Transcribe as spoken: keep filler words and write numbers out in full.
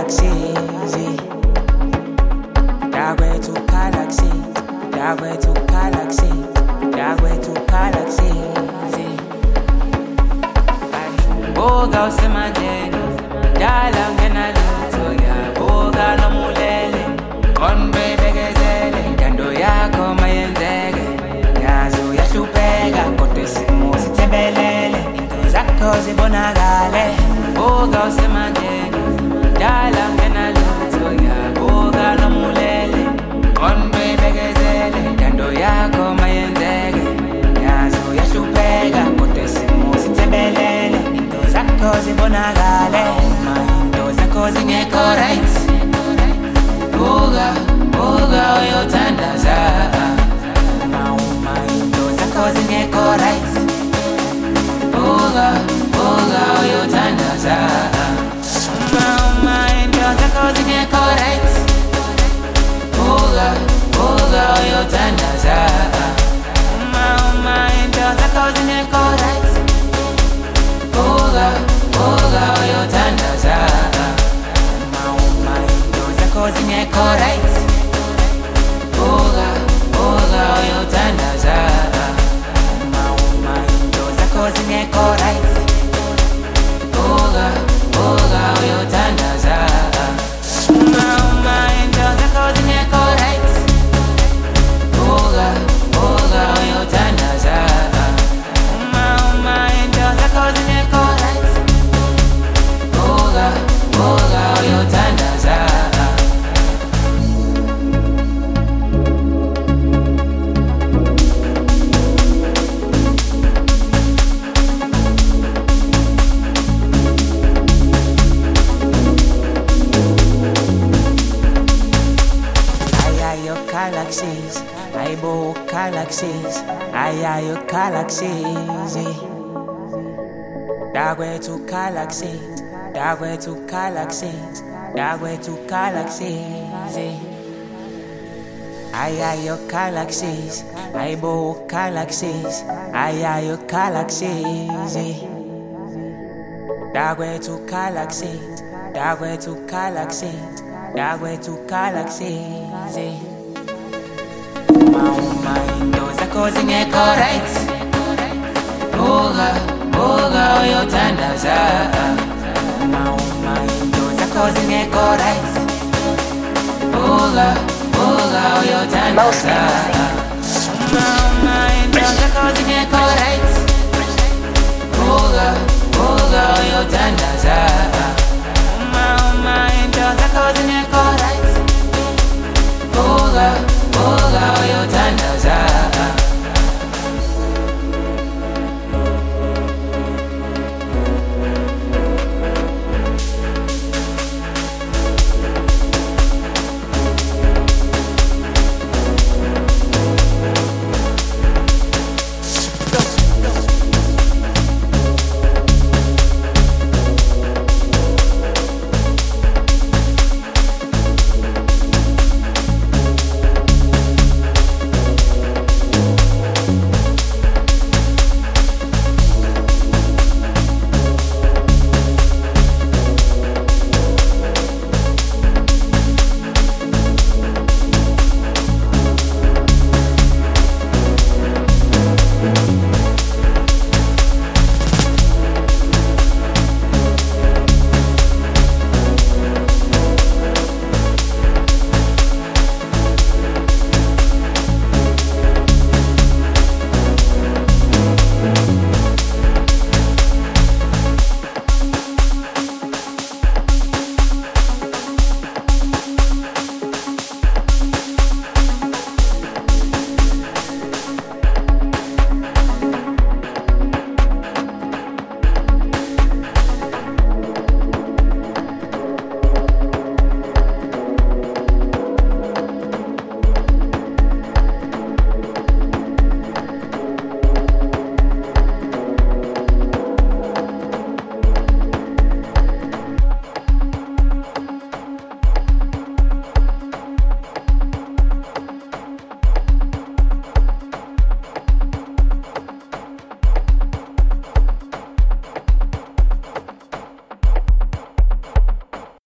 galaxies. Dark way to galaxies. Dark way to galaxies. Dark way to galaxies. Boga usemajeni, dala ngena lutho ya boga nomulele. Konbe begezele, dando yako mayenzeke. Yazo yashupeka, kote simo sitebelele. Into zakho zibonakale. Boga usemajeni, dala ngena lutho ya boga nomulele. Konbe begezele, dando yako mayenzeke. Yazo yashupeka, kote simo sitebelele. Zakho zibonakale, into zakho zingekho right. Boga, boga uyothandaza. Uma into zakho zingekho right. Boga, boga uyothandaza. Uma into zakho zingekho right. Boga, boga uyothandaza. Uma into zakho zingekho right. Boga, boga uyothandaza. Uma into zakho zingekho right. Boga, boga uyothandaza. Uma into zakho zingekho right. Boga, boga uyothandaza. Uma into zakho zingekho right. Boga, boga uyothandaza. Uma into zakho zingekho right. Boga, boga uyothandaza. Galaxies, I bo galaxies, I are your galaxies. Dark way to galaxies, dark way to galaxies, dark way to galaxies. I are your galaxies, I bo galaxies, I are your galaxies. Dark way to galaxies, dark way to galaxies, dark way to galaxies. Uma into zakho zingekho right. Boga, boga uyothandaza. Uma into zakho zingekho right. Boga, boga uyothandaza. Uma